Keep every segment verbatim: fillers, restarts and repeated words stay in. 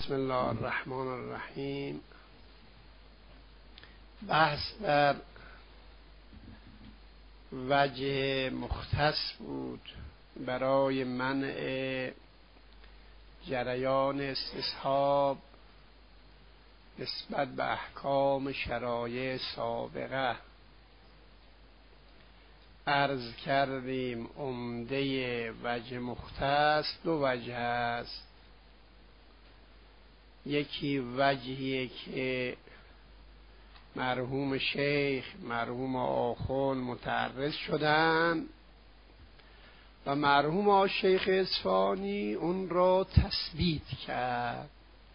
بسم الله الرحمن الرحیم. بحث در وجه مختص بود برای منع جریان استصحاب نسبت به احکام شرایع سابقه. عرض کردیم عمده وجه مختص دو وجه است. یکی وجهی که مرحوم شیخ مرحوم آخوند متعرض شدند و مرحوم شیخ اصفهانی اون را تثبیت کرد.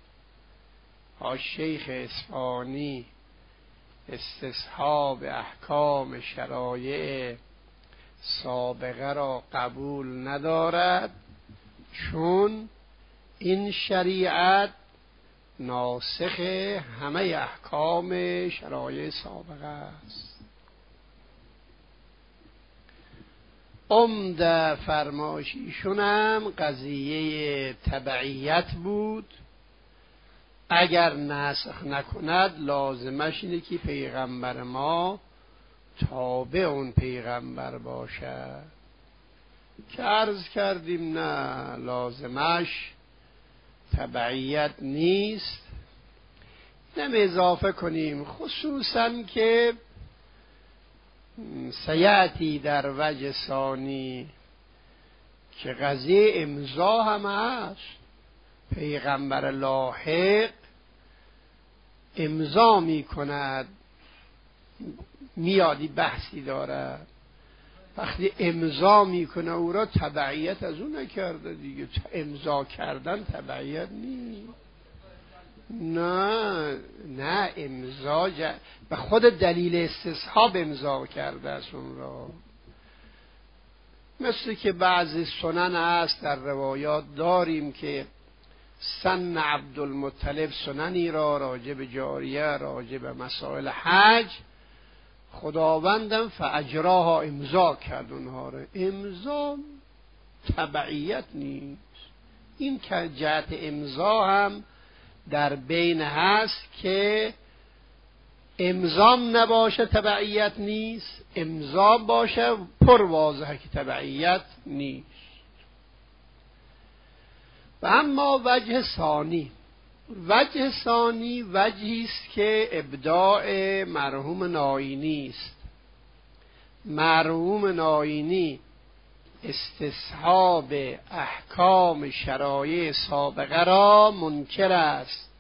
شیخ اصفهانی استصحاب احکام شرایع سابقه را قبول ندارد، چون این شریعت ناسخ همه احکام شرایع سابقه است. عمده فرمایش ایشونم قضیه تبعیت بود. اگر نسخ نکند لازمش اینه که پیغمبر ما تابع اون پیغمبر باشد، که عرض کردیم نه، لازمش تبعیت نیست. نم اضافه کنیم خصوصا که سیأتی در وجه ثانی که قضیه امضا هم هست. پیغمبر لاحق امضا می کند، میادی بحثی دارد، وقتی امضا میکنه او را تبعیت از اون نکرده دیگه. امضا کردن تبعیت نیست. نه نه امضا ج... به خود دلیل استصحاب امضا کرده است اون را. مثل که بعضی سنن هست در روایات داریم که سن عبدالمطلب سننی را راجع به جاریه راجع به مسائل حج خداوندم فاجراها امضا کرد اونها را. امضا تبعیت نیست. این که جهت امضا هم در بین هست که امضام نباشه تبعیت نیست، امضا باشه پر واضحه که تبعیت نیست. و اما وجه ثانی، وجه ثانی وجهی است که ابداع مرحوم ناینی است. مرحوم ناینی استصحاب احکام شرایع سابقه را منکر است.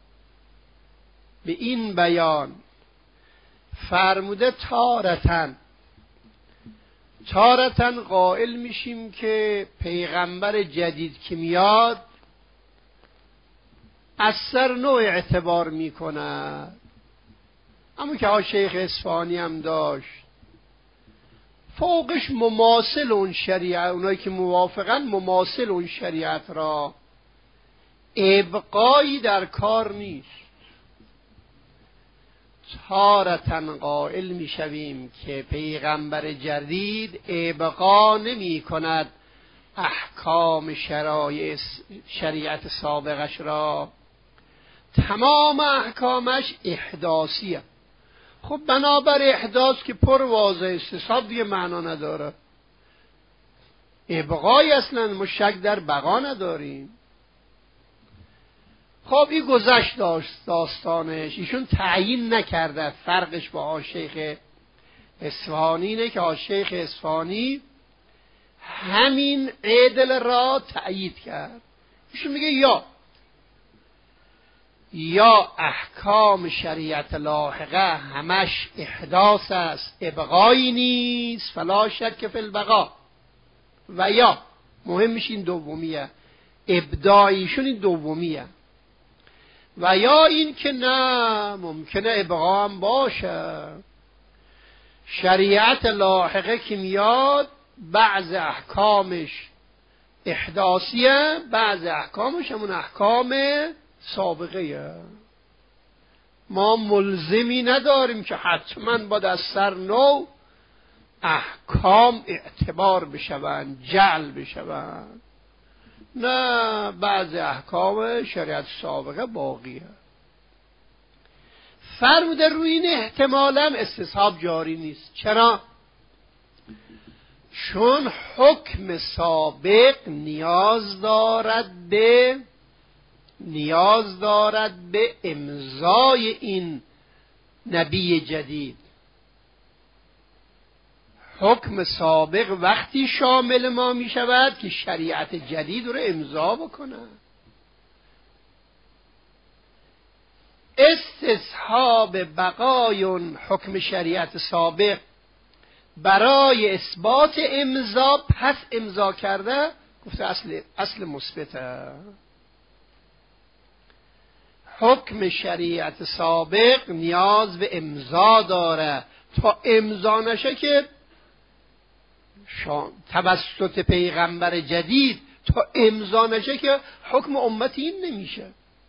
به این بیان فرموده تارتن تارتن قائل میشیم که پیغمبر جدید که میاد از سر نوع اعتبار میکنه، اما که ها شیخ اصفهانی هم داشت فوقش مماثل اون شریعت، اونایی که موافقن مماثل اون شریعت را، ابقایی در کار نیست. تارتن قائل میشویم که پیغمبر جدید ابقا نمی کند احکام شرایع شریعت سابقش را، تمام احکامش احداثیه. خب بنابر احداث که پر واضح استصحاب دیگه معنا نداره، ابقای اصلا مشک در بقا نداریم. خب این گذشت داشت داستانش، ایشون تعیین نکرده. فرقش با آشیخ اصفهانی اینه که آشیخ اصفهانی همین عدل را تأیید کرد. ایشون میگه یا یا احکام شریعت لاحقه همش احداث است، ابقایی نیست، فلا شک فی البقا، و یا مهمش این دومیه، ابداعیشون این دومیه، و یا این که نه ممکنه ابقا هم باشه. شریعت لاحقه که میاد بعض احکامش احداثیه، بعض احکامش همون احکام سابقه. ما ملزمی نداریم که حتما باید از سر نو احکام اعتبار بشوند، جعل بشوند. نه، بعض احکام شریعت سابقه باقیه. فرموده روی این احتمالاً استصحاب جاری نیست. چرا؟ چون حکم سابق نیاز دارد به نیاز دارد به امضای این نبی جدید. حکم سابق وقتی شامل ما می شود که شریعت جدید رو امضا بکنه. استصحاب بقای حکم شریعت سابق برای اثبات امضا، پس امضا کرده، گفته اصل اصل مثبته. حکم شریعت سابق نیاز به امضا داره، تا امضا نشه که توسط پیغمبر جدید، تا امضا نشه که حکم امتی این نمیشه.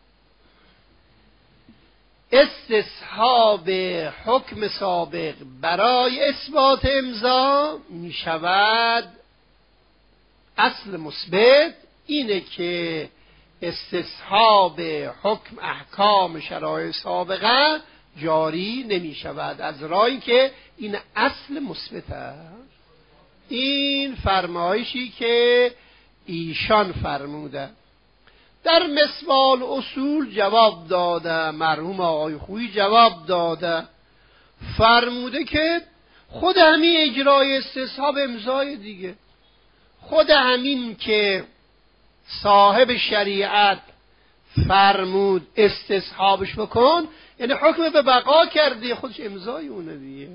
استصحاب حکم سابق برای اثبات امضا می شود اصل مثبت اینه که استصحاب حکم احکام شرایع سابقه جاری نمی شود، از راهی که این اصل مثبت است. این فرمایشی که ایشان فرموده در مسوال اصول جواب داده، مرحوم آقای خویی جواب داده، فرموده که خود همین اجرای استصحاب امضای دیگه، خود همین که صاحب شریعت فرمود استصحابش بکن، یعنی حکم به بقا کرده، خودش امضای اونه دیگه.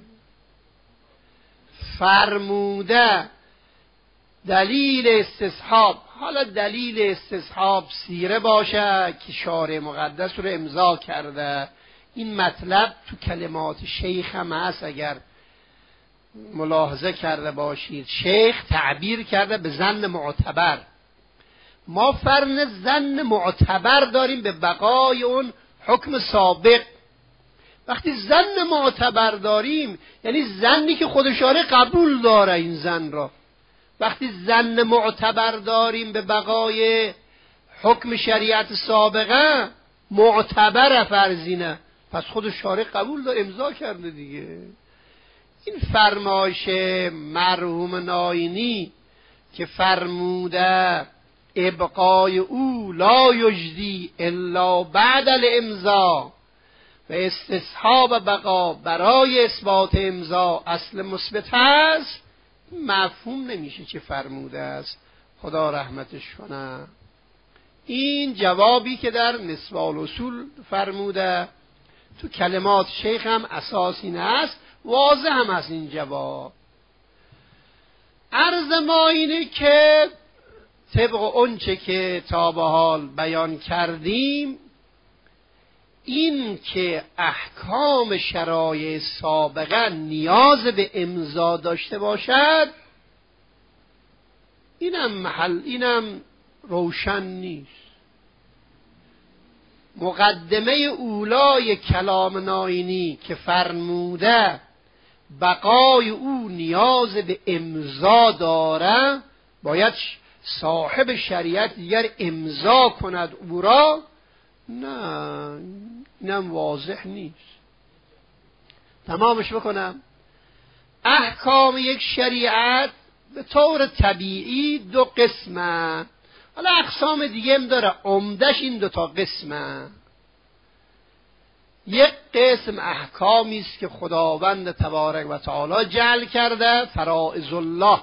فرموده دلیل استصحاب، حالا دلیل استصحاب سیره باشه که شارع مقدس رو امضا کرده، این مطلب تو کلمات شیخ هم هست، اگر ملاحظه کرده باشید. شیخ تعبیر کرده به ظن معتبر. ما فرن ظن معتبر داریم به بقای اون حکم سابق. وقتی ظن معتبر داریم یعنی ظنی که خود شارع قبول داره این ظن را. وقتی ظن معتبر داریم به بقای حکم شریعت سابقه، معتبر فرضینه، پس خود شارع قبول داره، امضا کرده دیگه. این فرمایش مرحوم ناینی که فرموده ابقای او لا یجدی الا بعد الامضا و استصحاب بقا برای اثبات امضا اصل مثبت است، مفهوم نمیشه چه فرموده است، خدا رحمتش کنه. این جوابی که در مسوال اصول فرموده تو کلمات شیخ هم اساسی است، واضح هم از این جواب. عرض ما اینه که طبق اونچه که تا به حال بیان کردیم، این که احکام شرایع سابقه نیاز به امضا داشته باشد، اینم محل اینم روشن نیست. مقدمه اولای کلام ناینی که فرموده بقای او نیاز به امضا داره، باید صاحب شریعت دیگر امضا کند او را، نه، اینم واضح نیست. تمامش بکنم. احکام یک شریعت به طور طبیعی دو قسمه، حالا اقسام دیگه هم داره، عمدش این دو تا قسمه. یک قسم احکامی است که خداوند تبارک و تعالی جعل کرده، فرائض الله.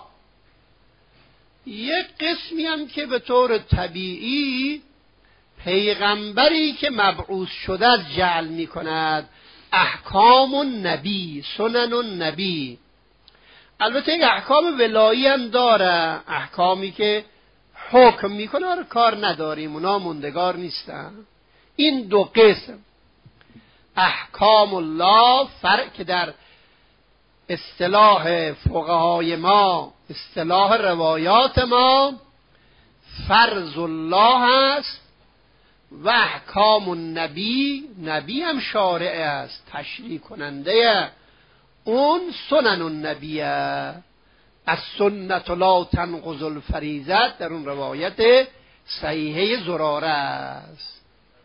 یک قسمی هم که به طور طبیعی پیغمبری که مبعوث شده جعل می کند، احکام النبی، سنن النبی. البته یک احکام ولایی هم داره، احکامی که حکم می کنه کار نداریم، اونا موندگار نیستن. این دو قسم احکام الله، فرق که در اصطلاح فقهای ما، اصطلاح روایات ما، فرض الله است و احکام النبی، نبی هم شارع است، تشریع کننده، اون سنن النبی است. از سنت لا تنقض الفریضه، در اون روایت صحیحه زراره است.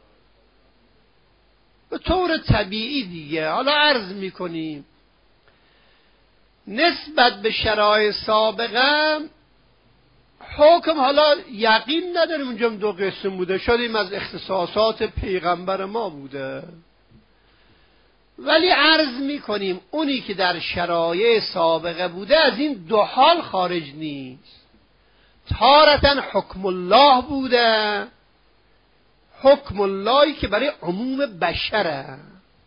به طور طبیعی دیگه حالا عرض میکنیم نسبت به شرایط سابقه حکم، حالا یقین نداریم اونجا دو قسم بوده، شدیم از اختصاصات پیغمبر ما بوده، ولی عرض میکنیم اونی که در شرایط سابقه بوده از این دو حال خارج نیست. تارتاً حکم الله بوده، حکم اللهی که برای عموم بشره،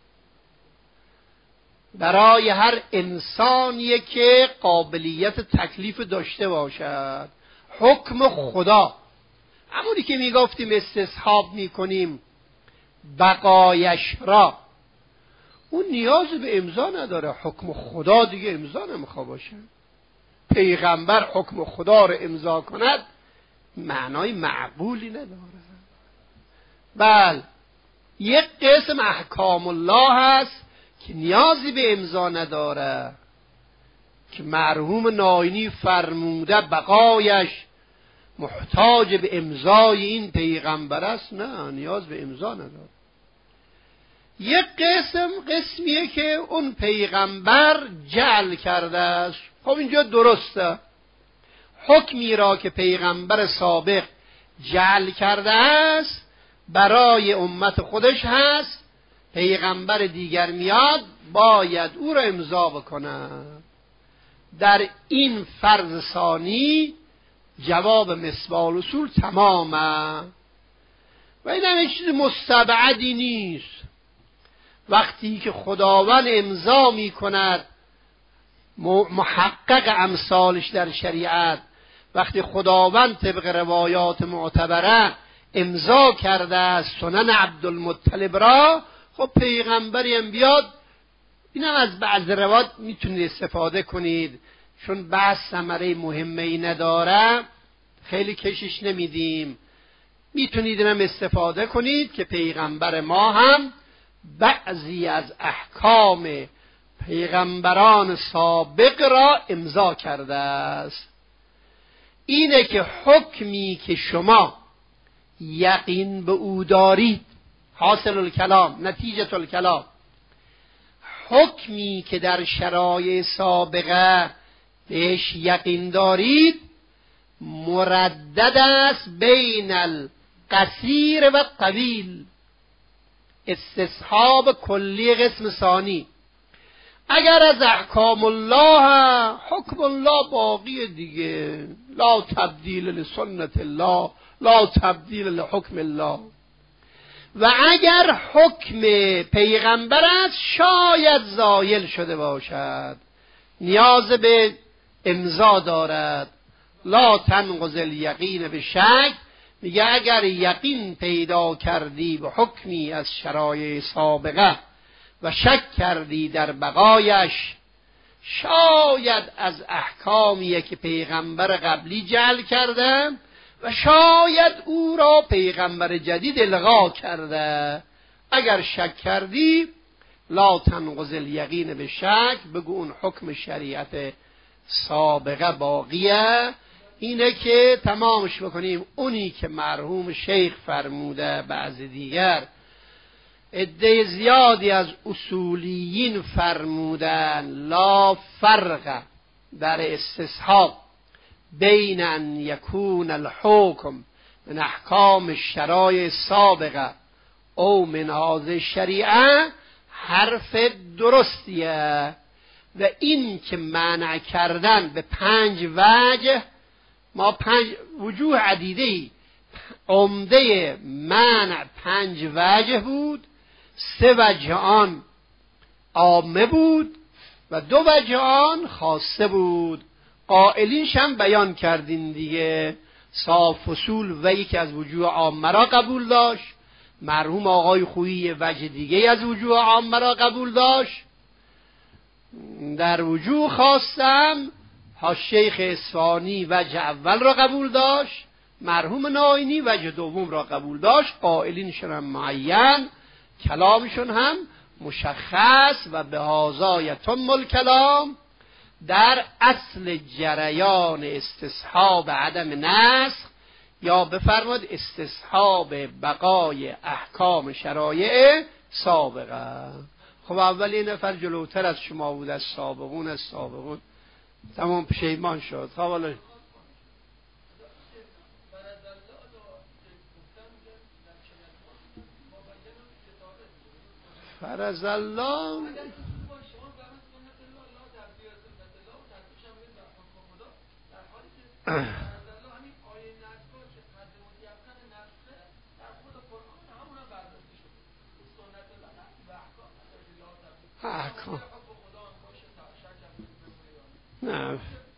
برای هر انسانی که قابلیت تکلیف داشته باشد. حکم خدا همونی که میگفتیم استصحاب میکنیم بقایش را، اون نیاز به امضا نداره. حکم خدا دیگه امضا نمیخواد باشه. پیغمبر حکم خدا رو امضا کند معنای معقولی نداره. بله، یک قسم احکام الله هست که نیازی به امضا نداره، که مرحوم ناینی فرموده بقایش محتاج به امضای این پیغمبر است، نه نیاز به امضا نداره. یک قسم قسمیه که اون پیغمبر جعل کرده است. خب اینجا درسته، حکمی را که پیغمبر سابق جعل کرده است برای امت خودش هست، پیغمبر دیگر میاد باید او را امضا بکنه. در این فرض ثانی جواب مصباح الاصول تمامه و این هم چیز مستبعدی نیست. وقتی که خداوند امضا می کند محقق امثالش در شریعت، وقتی خداوند طبق روایات معتبره امضا کرده است سنن عبدالمطلب را، خب پیغمبری هم بیاد اینم از بعض روایات میتونید استفاده کنید، چون بحث ثمره مهمه ای نداره خیلی کشش نمیدیم. میتونید اینم استفاده کنید که پیغمبر ما هم بعضی از احکام پیغمبران سابق را امضا کرده است. اینه که حکمی که شما یقین به او دارید، حاصل الکلام، نتیجه الکلام، حکمی که در شرایط سابقه بهش یقین دارید مردد است بین القصیر و طویل، استصحاب کلی قسم ثانی. اگر از احکام الله، حکم الله باقی دیگه، لا تبدیل لسنت الله، لا تبدیل لحکم الله. و اگر حکم پیغمبر است شاید زایل شده باشد، نیاز به امضا دارد. لا تنقض الیقین به شک، میگه اگر یقین پیدا کردی به حکمی از شرایع سابقه و شک کردی در بقایش، شاید از احکامیه که پیغمبر قبلی جعل کرده و شاید او را پیغمبر جدید الغا کرده. اگر شک کردی لا تنقض الیقین به شک، بگو اون حکم شریعت سابقه باقیه. اینه که تمامش بکنیم. اونی که مرحوم شیخ فرموده، بعض دیگر عده زیادی از اصولیین فرمودن لا فرق در استصحاب بین ان یکون الحکم من احکام الشرایع سابقه او من هذه الشریعه، حرف درستیه. و این که منع کردن به پنج وجه، ما پنج وجوه عدیده‌ای، عمده منع پنج وجه بود، سه وجه آن عامه بود و دو وجه آن خاصه بود. قائلینش هم بیان کردین دیگه. صاحب فصول و یکی از وجوه عامه را قبول داشت، مرحوم آقای خویی وجه دیگه از وجوه عامه را قبول داشت. در وجوه خواستم ها شیخ اصفهانی وجه اول را قبول داشت، مرحوم ناینی وجه دوم را قبول داشت. قائلینشون هم معین، کلامشون هم مشخص و به هذا یتم الکلام. در اصل جریان استصحاب عدم نسخ یا بفرماد استصحاب بقای احکام شرایع سابقه. خب اول یه نفر جلوتر از شما بود، از سابقون از سابقون تمام پشیمان شد. خب حالا فرض الله احکام نه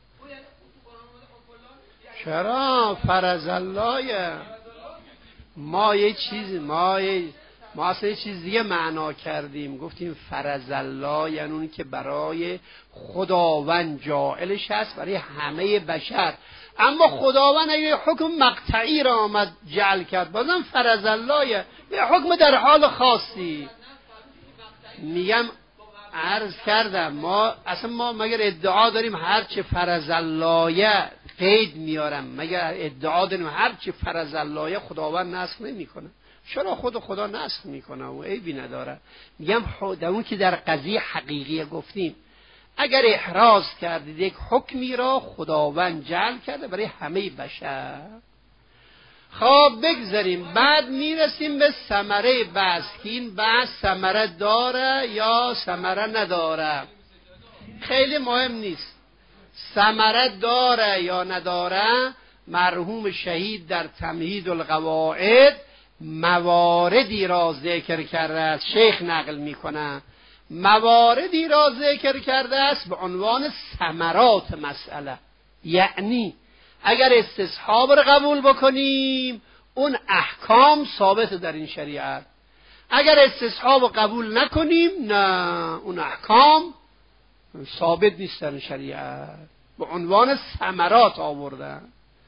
چرا فرض الله ما یه چیز ما یه ما اصلا یه چیز دیگه معنا کردیم، گفتیم فرض الله یعنی اونی که برای خداوند جاعلش هست برای همه بشر، اما خداوند اگه حکم مقطعی را آمد جعل کرد بازم فرض الله یه حکم در حال خاصی. میگم عرض کردم ما اصلا ما مگر ادعا داریم هر چه فرض الله قید میارم، مگر ادعا داریم هر چه فرض الله خداوند نسخ نمیکنه؟ چرا خود خدا نسخ میکنه و عیبی نداره. میگم در اون که در قضیه حقیقی گفتیم اگر احراز کردید یک حکمی را خداوند جعل کرده برای همه بشر. خب بگذاریم، بعد میرسیم به ثمره بحث که این بحث ثمره داره یا ثمره نداره. خیلی مهم نیست ثمره داره یا نداره. مرحوم شهید در تمهید القواعد مواردی را ذکر کرده است، شیخ نقل میکنه مواردی را ذکر کرده است به عنوان ثمرات مسئله. یعنی اگر استصحاب را قبول بکنیم اون احکام ثابت در این شریعت، اگر استصحاب را قبول نکنیم نه اون احکام ثابت نیست در این شریعت، به عنوان ثمرات آوردن.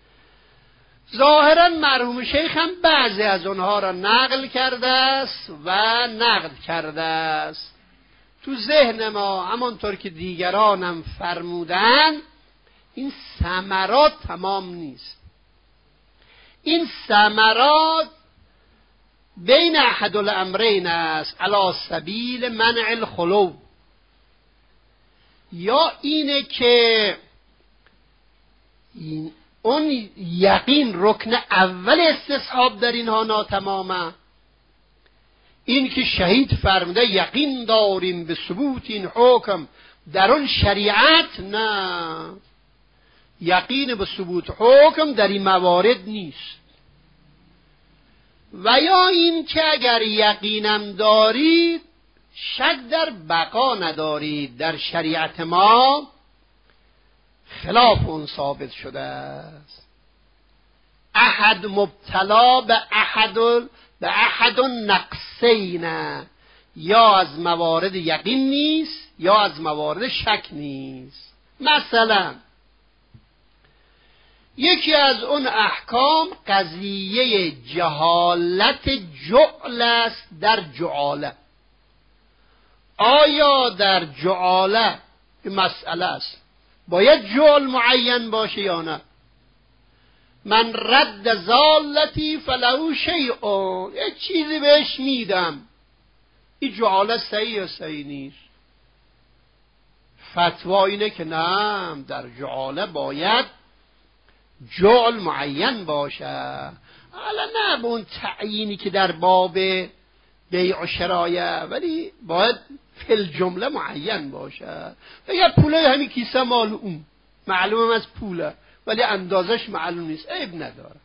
ظاهرا مرحوم شیخ هم بعضی از اونها را نقل کرده است و نقد کرده است. تو ذهن ما همانطور که دیگرانم فرمودن این ثمرات تمام نیست. این ثمرات بین احد الامرین است، علی سبیل منع الخلو. یا اینه که این اون یقین رکن اول استصحاب در اینها ناتمامه. این که شهید فرموده یقین داریم به ثبوت این حکم در اون شریعت، نه، یقین به ثبوت حکم در این موارد نیست. و یا این که اگر یقینم دارید شک در بقا ندارید، در شریعت ما خلاف اون ثابت شده است. احد مبتلا به احد به احد نقصین، یا از موارد یقین نیست یا از موارد شک نیست. مثلا یکی از اون احکام قضیه جهالت جعل است در جعاله. آیا در جعاله مسئله است باید جعل معین باشه یا نه؟ من رد زالتی فلهو شیء، یک چیزی بهش میدم، این جعاله صحیح یا صحیح نیست؟ فتوا اینه که نه، در جعاله باید جعل معین باشه. حالا نه به اون تعیینی که در باب بیع و شرایع، ولی باید فی الجمله معین باشه. اگر پوله همین کیسه مال اون معلومه از پوله ولی اندازش معلوم نیست، عیب نداره.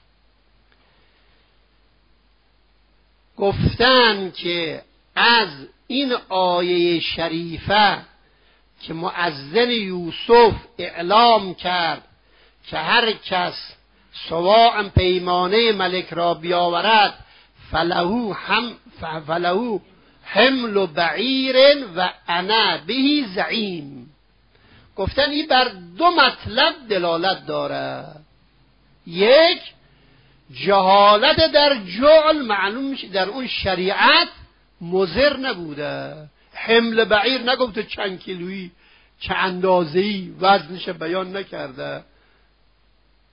گفتن که از این آیه شریفه که مؤذن یوسف اعلام کرد که هر کس سواء پیمانه ملک را بیاورد فلهو هم فلهو حمل بعیر و انا به زعیم، گفتن این بر دو مطلب دلالت داره. یک، جهالت در جعل معلوم میشه در اون شریعت مضر نبوده. حمل بعیر نگفته چند کیلویی چه اندازه‌ای وزنش بیان نکرده.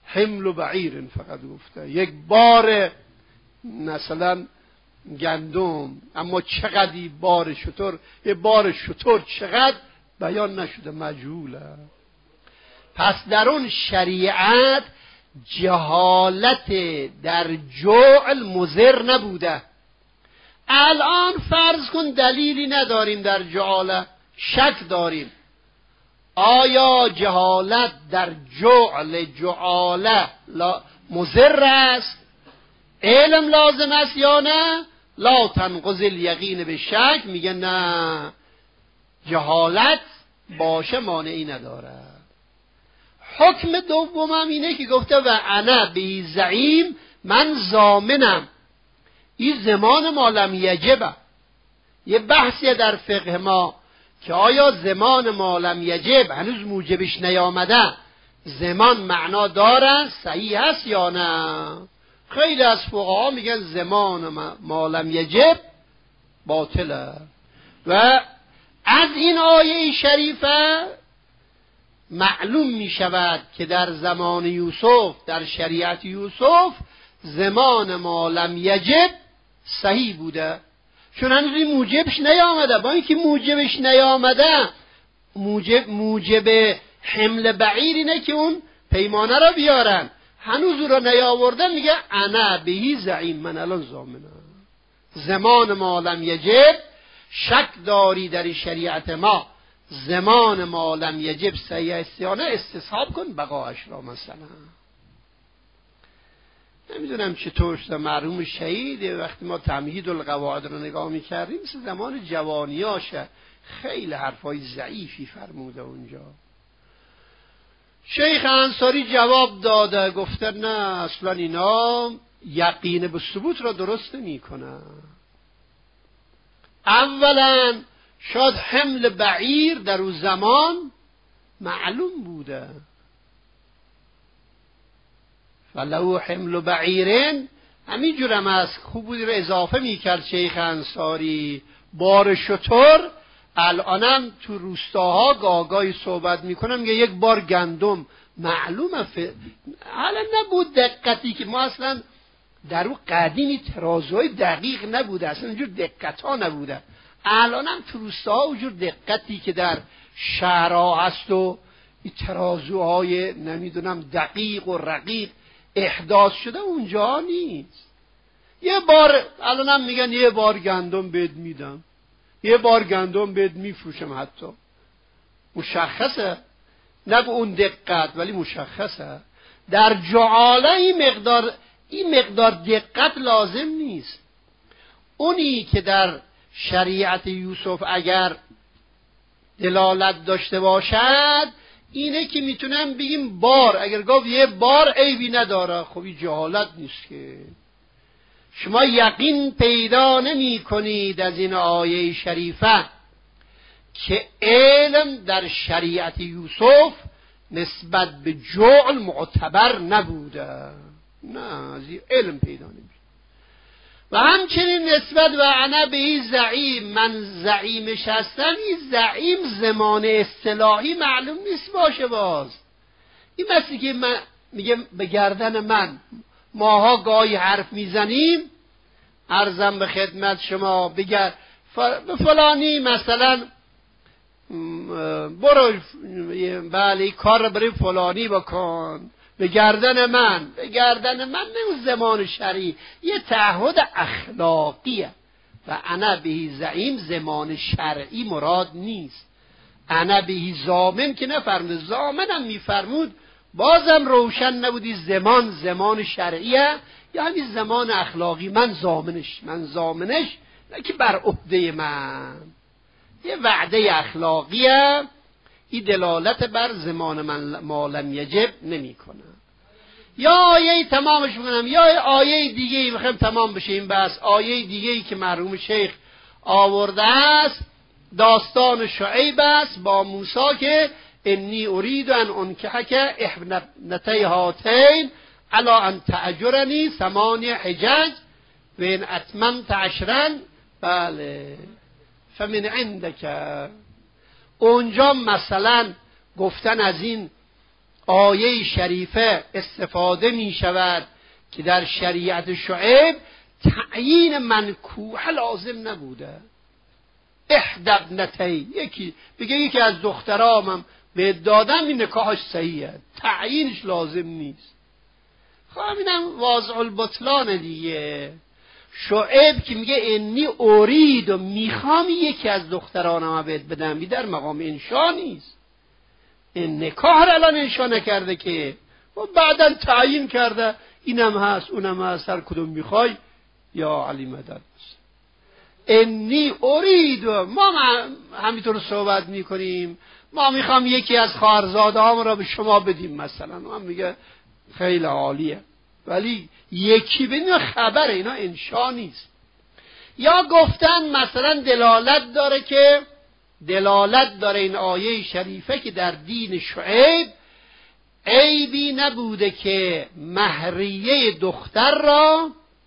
حمل و بعیر فقط گفته، یک بار مثلا گندم، اما چقدر بار شتر، یه بار شتر چقدر بیان نشده، مجهوله. پس در اون شریعت جهالت در جعل مضر نبوده. الان فرض کن دلیلی نداریم در جعاله، شک داریم آیا جهالت در جعل جعاله مضر است، علم لازم است یا نه؟ لا تنقض الیقین به شک، میگه نه، جهالت باشه مانعی نداره. حکم دومم اینه که گفته و انا به زعیم، من ضامنم. این زمان ما لم یجبه. یه بحثیه در فقه ما که آیا زمان ما لم یجب، هنوز موجبش نیامده، زمان معنا داره، صحیح هست یا نه؟ خیلی از فقها میگن زمان ما لم یجب باطله. و از این آیه شریفه معلوم می شود که در زمان یوسف، در شریعت یوسف، زمان ما لم یجب صحیح بوده، چون هنوز این موجبش نیامده. با اینکه موجبش نیامده، موجب موجب حمل بعیر اینه که اون پیمانه را بیارن، هنوز او را نیاوردن، میگه انا بهی زعیم، من الان ضامنم. زمان ما لم یجب، شک داری در شریعت ما زمان ما لم یجب صحیح است یا نه، استصحاب کن بقاش را. مثلا نمیدونم چطور شده مرحوم شهید وقتی ما تمهید القواعد رو نگاه میکردیم، مثل زمان جوانیاشه، خیلی حرفای ضعیفی فرموده اونجا. شیخ انصاری جواب داده، گفته نه اصلا اینا یقین به ثبوت را درست نمی کنن. اولا شاید حمل بعیر در اون زمان معلوم بوده، فلو حمل بعیرن، همین جورم از خوب بودی رو اضافه میکرد شیخ انصاری. بار شتر الانم تو روستاها گاگای صحبت میکنم، میگه یک بار گندم معلومه. ف... حالا نبود دقتی که ما اصلا در اون قدیمی ترازوهای دقیق نبوده، اصلا اینجور دقت ها نبوده. الانم تو روستاها اونجور دقتی که در شهرها هست و این ترازوهای نمیدونم دقیق و رقیق احداث شده اونجا نیست. یه بار الانم میگن یه بار گندم بهت میدم، یه بار گندم بهت میفروشم، حتی مشخصه، نه به اون دقت ولی مشخصه. در جعاله این مقدار این مقدار دقت لازم نیست. اونی که در شریعت یوسف اگر دلالت داشته باشد اینه که میتونم بگیم بار، اگر گفت یه بار عیبی نداره، خب این جهالت نیست که. شما یقین پیدا نمی کنید از این آیه شریفه که علم در شریعت یوسف نسبت به جعل معتبر نبوده، نه، از این علم پیدا نمی. و همچنین نسبت و انا به زعیم، من زعیمش هستم، این زعیم زمان اصطلاحی معلوم نیست باشه. باز این مثلی که من میگم به گردن من ماها گاهی حرف میزنیم، عرضم به خدمت شما بگر به فلانی مثلا برو بله کار برای فلانی بکن، به گردن من به گردن من نه زمان شرعی، یه تعهد اخلاقیه. و انا بهی زعیم زمان شرعی مراد نیست. انا بهی ضامن که نفرمود، ضامنم میفرمود بازم روشن نبودی زمان زمان شرعیه یا همین زمان اخلاقی. من ضامنش من ضامنش نه که بر عهده من، یه وعده اخلاقیه، این دلالت بر زمان من ما لم یجب نمی کنه. یا آیه تمامش میکنم یا آیه دیگه میخوایم تمام بشه این بحث. آیه دیگه که مرحوم شیخ آورده است داستان شعیب است با موسی که انی ارید ان انکحک ابنتی هاتین علی ان تأجرنی ثمانی حجج و ان اتممت عشرا بله فمن عندک. اونجا مثلا گفتن از این آیه شریفه استفاده می شود که در شریعت شعیب تعیین منکوح لازم نبوده. احدبنتی، یکی بگه یکی از دخترامم به دادم این نکاحش صحیحه، تعیینش لازم نیست. خب اینم واضع البطلان دیگه. شعیب که میگه انی ارید و میخوام یکی از دخترانم بهت بدم، بی در مقام انشا نیست. این نکاح را الان انشا نکرده که و بعدا تعیین کرده اینم هست اونم هست، هر کدوم میخوای یا علی مدد. انی ارید، ما همینطور صحبت میکنیم، ما میخوام یکی از خواهرزاده هام را به شما بدیم مثلا، ما میگه خیلی عالیه، ولی یکی بدیم خبر اینا انشا نیست. یا گفتن مثلا دلالت داره که دلالت داره این آیه شریفه که در دین شعیب عیبی نبوده که مهریه دختر را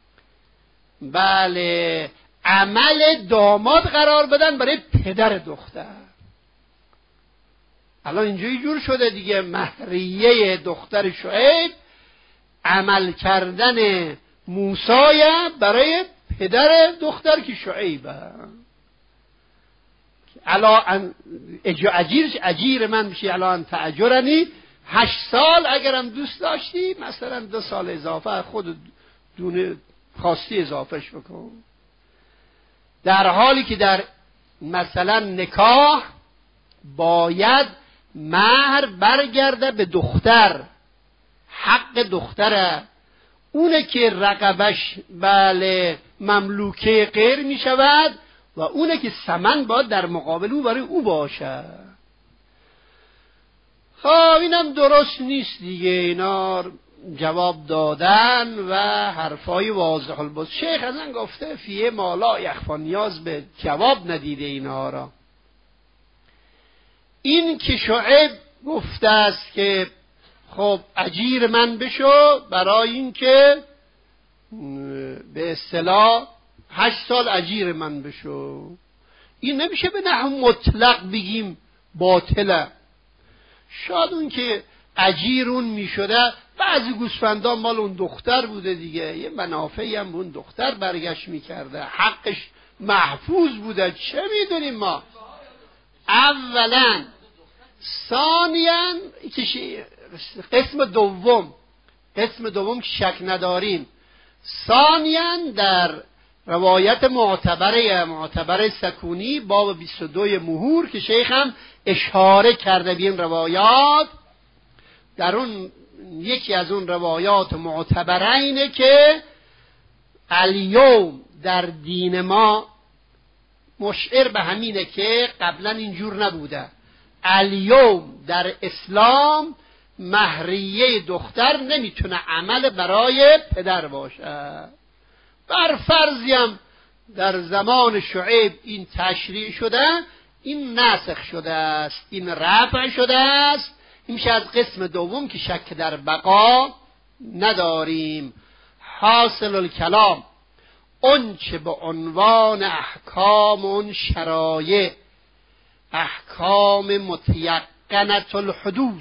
بله عمل داماد قرار بدن برای پدر دختر. الان اینجوری جور شده دیگه، مهریه دختر شعیب عمل کردن موسی برای پدر دختر که شعیبه. الا ان اجیر اجیر من میشه الا ان تاجرنی، هشت سال اگرم دوست داشتی مثلا دو سال اضافه خود دونه خواستی اضافهش بکن. در حالی که در مثلا نکاح باید مهر برگرده به دختر، حق دختره، اونه که رقبش بله مملوکه غیر می شود و اونه که ثمن باید در مقابل او برای او باشه. خب اینم درست نیست دیگه، اینا جواب دادن و حرفای واضح البس. شیخ ازن گفته فیه مالا یخفا، نیاز به جواب ندیده اینها را. این که شعیب گفته است که خب اجیر من بشو برای این که به اصطلاح هشت سال اجیر من بشو، این نمیشه به نحو مطلق بگیم باطله. شاید اون که اجیرون میشده بعضی گوسفندان مال اون دختر بوده دیگه، یه منافعی هم به اون دختر برگشت میکرده، حقش محفوظ بوده، چه میدونیم ما. اولا ثانیاً قسم دوم قسم دوم که شک نداریم، ثانیاً در روایت معتبره معتبر سکونی باب بیست و دو مهور که شیخ هم اشاره کرده به این روایات، در اون یکی از اون روایات معتبره اینه که الیوم در دین ما مشعر به همینه که قبلا اینجور نبوده. الیوم در اسلام مهریه دختر نمیتونه عمل برای پدر باشه. بر فرضیم در زمان شعیب این تشریع شده، این نسخ شده است، این رفع شده است. این میشه از قسم دوم که شک در بقا نداریم. حاصل الکلام اون چه به عنوان احکام اون شرایع، احکام متیقنة الحدوث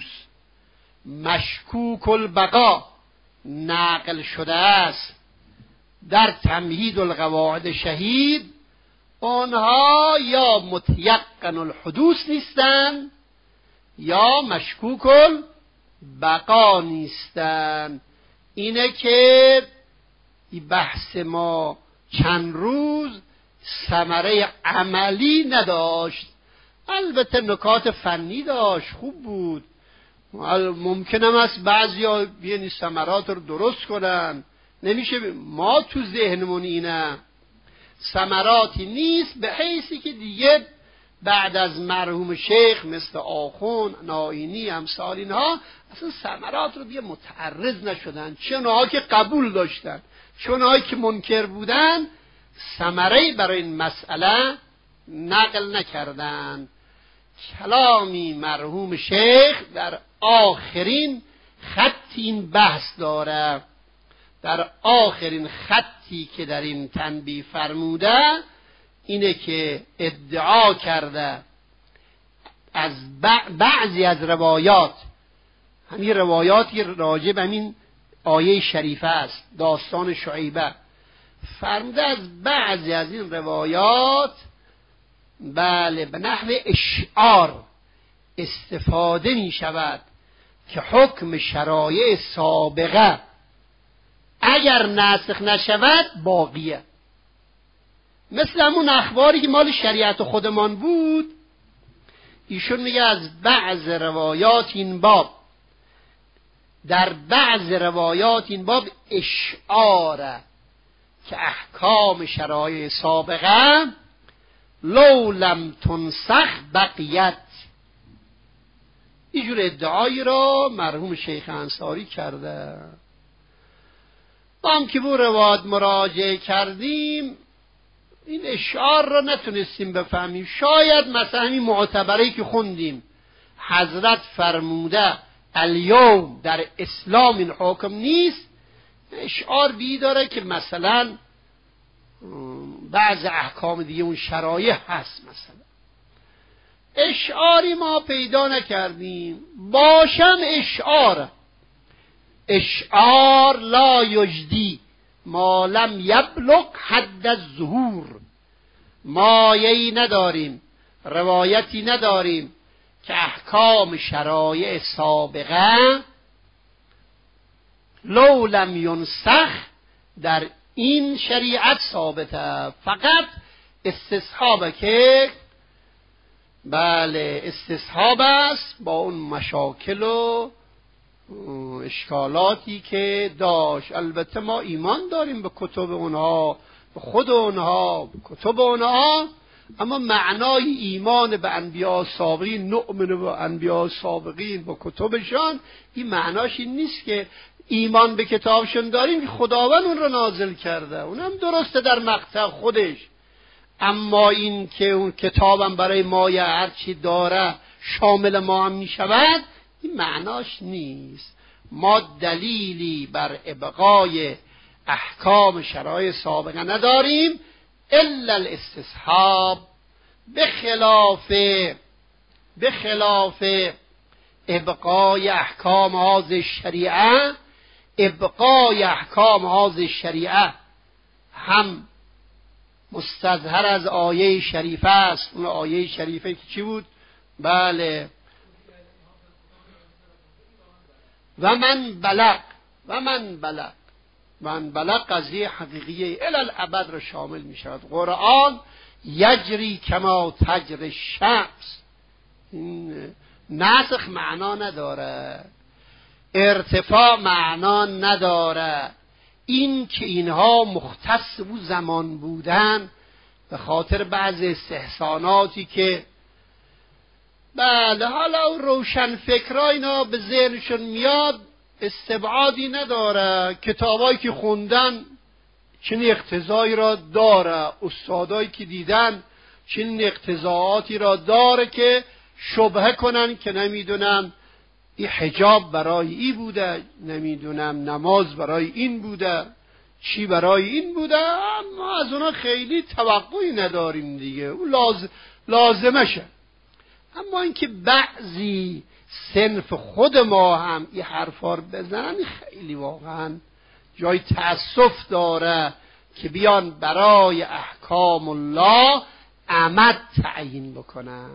مشکوک البقا نقل شده است در تمهید القواعد شهید، آنها یا متیقن الحدوث نیستند یا مشکوک البقا نیستند. اینه که بحث ما چند روز ثمره عملی نداشت، البته نکات فنی داشت، خوب بود، ممکنم است بعضی ها بیانی ثمرات رو درست کنن، نمیشه ما تو ذهنمون اینه ثمراتی نیست، به حیثی که دیگه بعد از مرحوم شیخ مثل آخون ناینی امثال اینها اصلا ثمرات رو دیگه متعرض نشدن، چونها که قبول داشتن چونهایی که منکر بودن ثمره برای این مسئله نقل نکردن. کلامی مرحوم شیخ در آخرین خط این بحث داره، در آخرین خطی که در این تنبیه فرموده اینه که ادعا کرده از بعضی از روایات همین روایاتی راجع به همین آیه شریفه است، داستان شعیبه. فرموده از بعضی از این روایات بله به نحو اشعار استفاده می شود که حکم شرایع سابقه اگر ناسخ نشود باقیه. مثل همون اخباری که مال شریعت خودمان بود، ایشون میگه از بعض روایات این باب، در بعض روایات این باب اشعاره که احکام شرایع سابقه لو لم تنسخ بقیت. اینجور ادعایی را مرحوم شیخ انصاری کرده. ما هم که به روایات مراجعه کردیم این اشعار را نتونستیم بفهمیم. شاید مثلا این معتبری که خوندیم حضرت فرموده الیوم در اسلام این حکم نیست، اشعار بی داره که مثلا بعض احکام دیگه اون شرایع هست. مثلا اشعاری ما پیدا نکردیم، باشم اشعار اشعار لا یجدی ما لم یبلغ حد الظهور. مایه‌ای نداریم، روایتی نداریم که احکام شرایع سابقه لو لم ینسخ در این شریعت ثابته. فقط استصحابه که بله استصحاب است با اون مشاکل و اشکالاتی که داشت. البته ما ایمان داریم به کتب اونها، به خود اونها، به کتب اونها، اما معنای ایمان به انبیاء سابقین، نؤمن به انبیاء سابقین با کتبشان، این معناش این نیست که ایمان به کتابشون داریم که خداوند اون رو نازل کرده، اونم درسته در مقطع خودش، اما این که اون کتابم برای ما یا هر چی داره شامل ما هم می شود، این معناش نیست. ما دلیلی بر ابقای احکام شرایع سابقه نداریم الا الاستصحاب، بخلاف بخلاف ابقای احکام هذه الشریعه. ابقای احکام هذه الشریعه هم مستظهر از آیه شریفه است. اون آیه شریفه که چی بود؟ بله و من بلغ و من بلغ من بلغ قضیه حقیقیه الالعبد را شامل می شود. قرآن یجری کما تجری الشمس، این نسخ معنا نداره، ارتفاع معنا نداره. این که اینها مختص بود زمان بودن به خاطر بعض استحساناتی که بله حالا روشن فکرها اینا به ذهنشون میاد، استبعادی نداره. کتابایی که خوندن چنین اقتضایی را داره، استادایی که دیدن چنین اقتضاعاتی را داره که شبهه کنن که نمیدونم این حجاب برای این بوده، نمیدونم نماز برای این بوده، چی برای این بوده. ما از اونا خیلی توقعی نداریم دیگه، اون لاز... لازمشه. اما اینکه بعضی صنف خود ما هم این حرفا رو بزنن خیلی واقعا جای تأسف داره که بیان برای احکام الله عمد تعیین بکنن.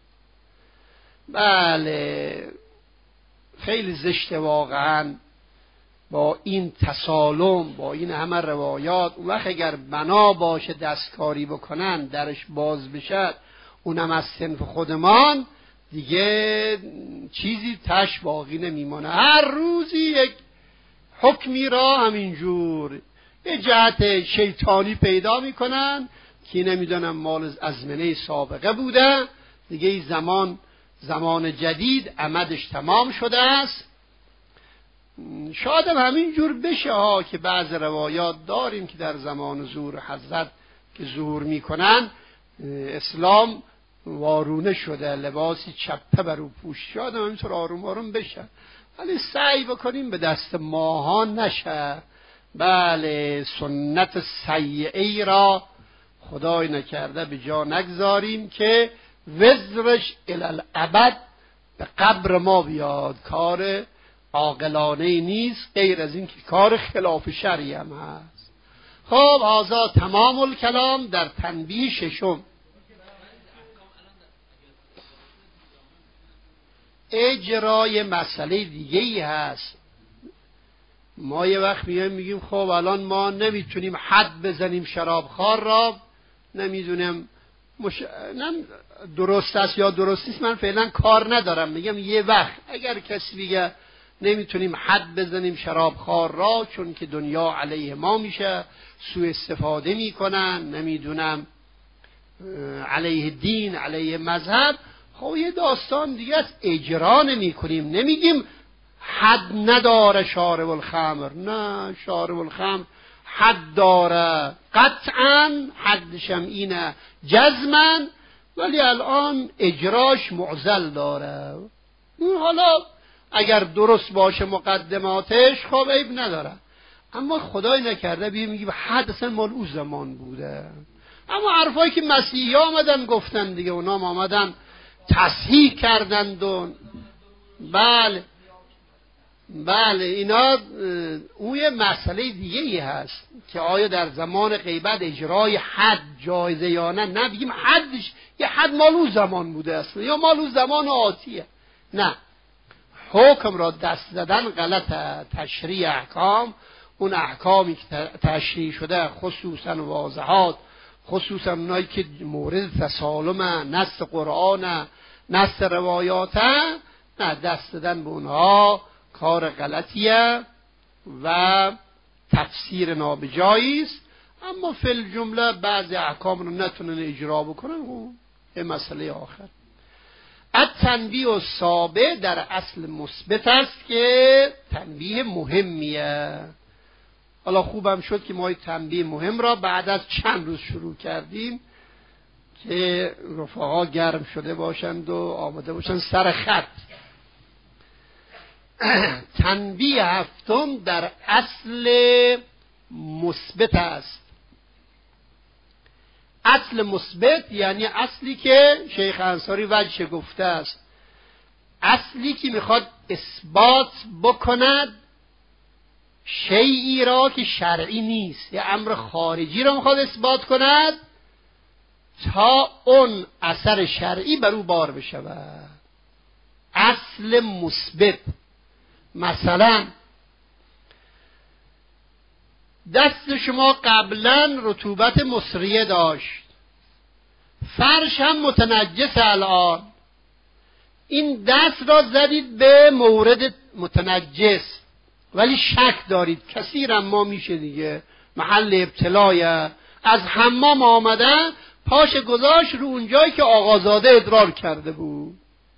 بله خیلی زشته واقعا با این تسالم، با این همه روایات. اون وقت اگر بنا باشه دستکاری بکنن درش باز بشه، اونم از صنف خودمان، دیگه چیزی تش باقی نمیمونه. هر روزی یک حکمی را همینجور یه جهت شیطانی پیدا میکنن که نمیدونم مال ازمنه سابقه بوده، دیگه این زمان زمان جدید عمدش تمام شده است. شاید هم همینجور بشه ها که بعض روایات داریم که در زمان ظهور حضرت که ظهور میکنن اسلام وارونه شده، لباسی چپه بر او پوش. شاید هم همینطور آروم آروم بشه، ولی سعی بکنیم به دست ماها نشه. بله سنت سیئه را خدای نکرده به جا نگذاریم که وزرش الالعبد به قبر ما بیاد، کار عاقلانه نیست غیر از این که کار خلاف شرعی هم هست. خب هذا تمام الکلام در تنبیه ششم. اجرای مسئله دیگه ای هست. ما یه وقت میگیم میگیم خب الان ما نمیتونیم حد بزنیم شرابخوار را، نمیدونم مش... نم درست است یا درست نیست، من فعلا کار ندارم. میگم یه وقت اگر کسی بگه نمیتونیم حد بزنیم شرابخوار را چون که دنیا علیه ما میشه، سوء استفاده میکنن، نمیدونم علیه دین، علیه مذهب، خب یه داستان دیگه است. اجرا نمی کنیم، نمیگیم حد نداره شارب الخمر، نه شارب الخمر حد داره قطعا، حدشم اینه جزما، ولی الان اجراش معضل داره. حالا اگر درست باشه مقدماتش خب عیب نداره، اما خدای نکرده بیم میگیم حد اصلا مال او زمان بوده. اما حرفایی که مسیحی آمدن گفتن دیگه، اونا آمدن تصحیح کردند و بله بله اینا اون یه مسئله دیگه ای هست که آیا در زمان غیبت اجرای حد جایزه یا نه. نه بگیم حدش یه حد مال اون زمان بوده است یا مال اون زمان آتیه، نه، حکم را دست زدن غلطه. تشریع احکام، اون احکامی که تشریع شده خصوصا واضحات، خصوصا اونایی که مورد تسالمه، نص قرآن، نص روایات، نه دست دادن به اونها کار غلطیه و تفسیر نابجایی است. اما فی الجمله بعضی احکام رو نتونن اجرا بکنن، اون یه مسئله آخر. التنبیه السابع در اصل مثبت است که تنبیه مهمیه. حالا خوبم شد که ما تنبیه مهم را بعد از چند روز شروع کردیم که رفقا گرم شده باشند و آماده باشند سر خط. تنبیه هفتم در اصل مثبت است. اصل مثبت یعنی اصلی که شیخ انصاری وجه گفته است، اصلی که میخواد اثبات بکند شیئی را که شرعی نیست، یا امر خارجی را میخواد اثبات کند تا اون اثر شرعی بر او بار بشود. اصل مثبت. مثلا دست شما قبلا رطوبت مصریه داشت، فرش هم متنجس الان، این دست را زدید به مورد متنجس ولی شک دارید کثیرا ما میشه دیگه محل ابتلایه، از حمام آمدن پاش گذاشت رو اونجایی که آقازاده ادرار کرده بود،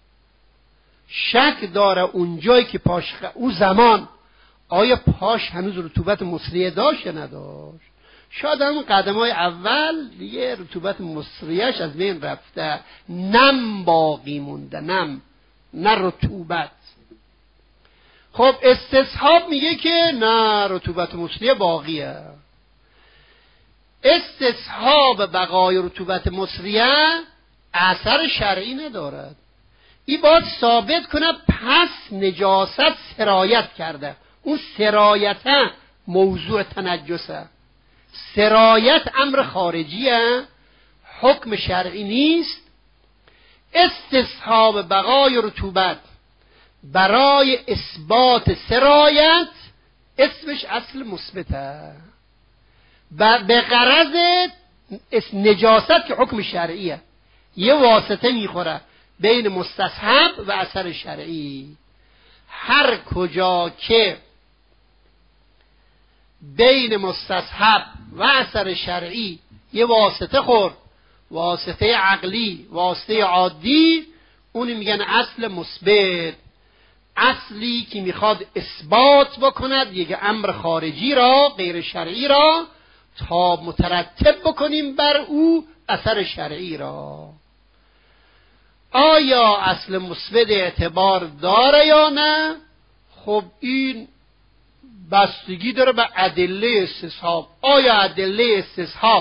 شک داره اونجایی که پاش خ... او زمان آیا پاش هنوز رطوبت مصریه داشت یا نداشت. شاید همون قدمای اول دیگه رطوبت مصریهش از بین رفته، نم باقی مونده، نم نه رطوبت. خب استصحاب میگه که نه رطوبت مصریه باقیه. استصحاب بقای رطوبت مصریه اثر شرعی ندارد. این باید ثابت کنه پس نجاست سرایت کرده. اون سرایت موضوع تنجسه. سرایت امر خارجیه، حکم شرعی نیست. استصحاب بقای رطوبت برای اثبات سرایت اسمش اصل مثبته، به غرض نجاست که حکم شرعیه، یه واسطه میخوره بین مستصحب و اثر شرعی. هر کجا که بین مستصحب و اثر شرعی یه واسطه خورد، واسطه عقلی، واسطه عادی، اونی میگن اصل مثبت. اصلی که میخواد اثبات بکند یک امر خارجی را، غیر شرعی را، تا مترتب بکنیم بر او اثر شرعی را. آیا اصل مثبت اعتبار داره یا نه؟ خب این بستگی داره به ادله استصحاب. آیا ادله استصحاب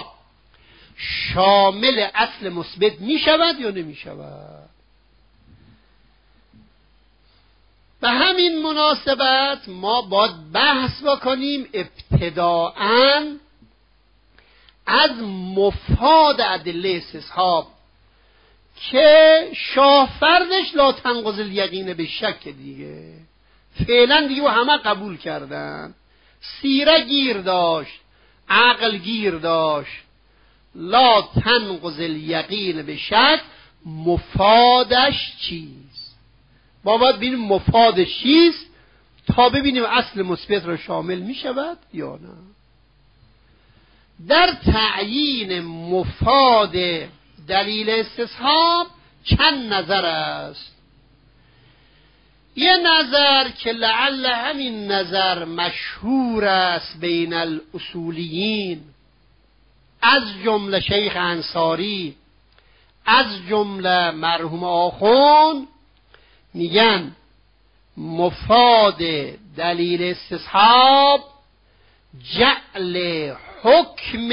شامل اصل مثبت می شود یا نمی شود؟ به همین مناسبت ما باید بحث بکنیم ابتداءً از مفاد ادله استصحاب که شاهفردش لا تنقض الیقین به شک دیگه، فعلا دیگه همه قبول کردن. سیره گیر داشت، عقل گیر داشت. لا تنقض الیقین به شک، مفادش چیست؟ ما باید ببینیم مفادش چیست تا ببینیم اصل مثبت را شامل می شود یا نه. در تعیین مفاد دلیل استصحاب چند نظر است. یه نظر که لعل همین نظر مشهور است بین الاصولیین، از جمله شیخ انصاری، از جمله مرحوم آخوند، میگن مفاد دلیل استصحاب جعل حکم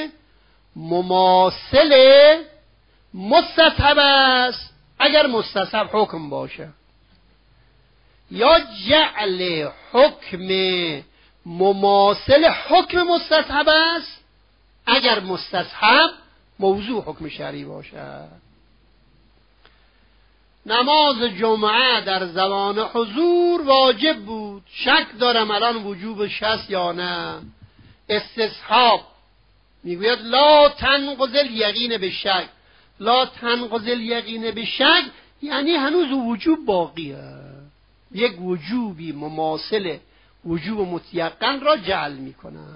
مماثل مستصحب است اگر مستصحب حکم باشه، یا جعل حکم مماثل حکم مستصحب است اگر مستصحب موضوع حکم شرعی باشد. نماز جمعه در زمان حضور واجب بود، شک دارم الان وجوبش هست یا نه. استصحاب میگوید لا تنقض الیقین به شک. لا تنقض الیقین به شک یعنی هنوز وجوب باقیه، یک وجوبی مماثل وجوب متیقن را جعل میکنه.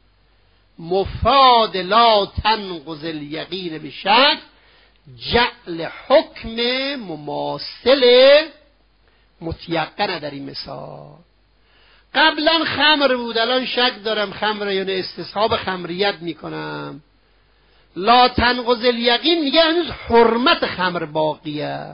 مفاد لا تنقض الیقین به شک جعل حکم مماثل متیقن. در این مثال قبلا خمر بود، الان شک دارم خمر یا نه، استصحاب خمریت میکنم. لا تنقض الیقین میگه هنوز حرمت خمر باقیه،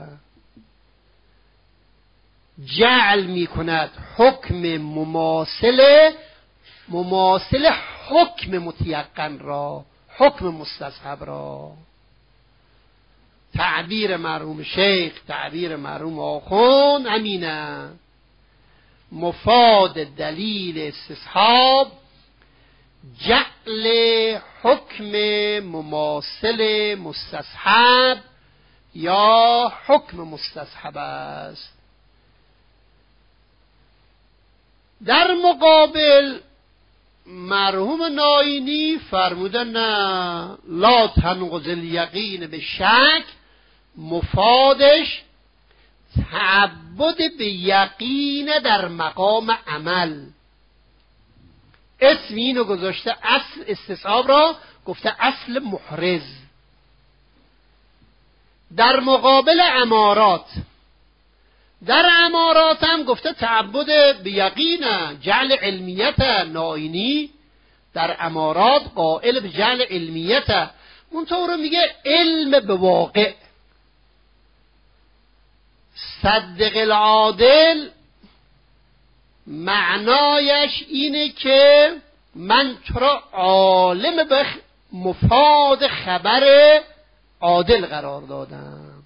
جعل میکند حکم مماثل مماثل حکم متیقن را، حکم مستصحب را. تعبیر مرحوم شیخ، تعبیر مرحوم آخوند همینه. مفاد دلیل استصحاب جعل حکم مماثل مستصحب یا حکم مستصحب است. در مقابل مرحوم ناینی فرمودن نه، لا تنقض الیقین به شک مفادش تعبد به یقین در مقام عمل. اسم اینو گذاشته، اصل استصحاب را گفته اصل محرز. در مقابل امارات، در امارات هم گفته تعبد به یقین، جعل علمیت. ناینی در امارات قائل به جعل علمیت، اونطور میگه علم به واقع. صدق العادل معنایش اینه که من تو را عالم به مفاد خبر عادل قرار دادم،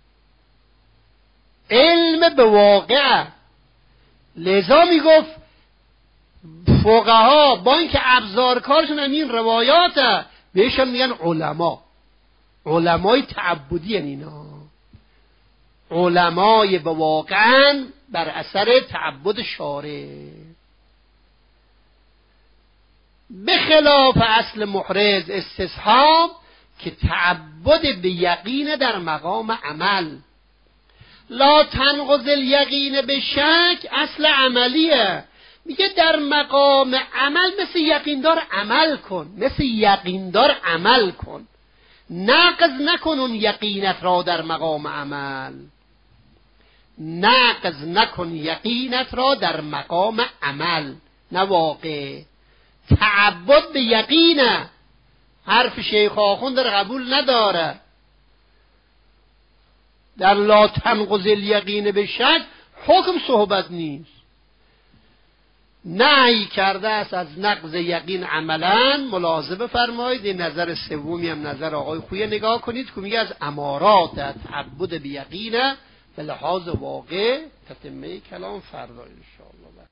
علم به واقع. لذا میگفت فقها با اینکه ابزار کارشون این روایاته، بهشون میگن علما، علمای تعبدی. اینا علمای به واقعا بر اثر تعبد شارع، به خلاف اصل محرز استصحاب که تعبد به یقین در مقام عمل. لا تنقض الیقین به شک اصل عملیه، میگه در مقام عمل مثل یقیندار عمل کن، مثل یقیندار عمل کن، نقض نکن اون یقینت را در مقام عمل، نقض نکن یقینت را در مقام عمل، نه واقع. تعبد به یقینه، حرف شیخ آخوند در قبول نداره. در لا تنقض الیقین به شک حکم صحبت نیست، نهی کرده است از نقض یقین عملا. ملاحظه فرمایید نظر سومی هم نظر آقای خویه نگاه کنید که میگه از امارات تعبد به یقینه به لحاظ واقع تتمه کلام فردا انشاءالله.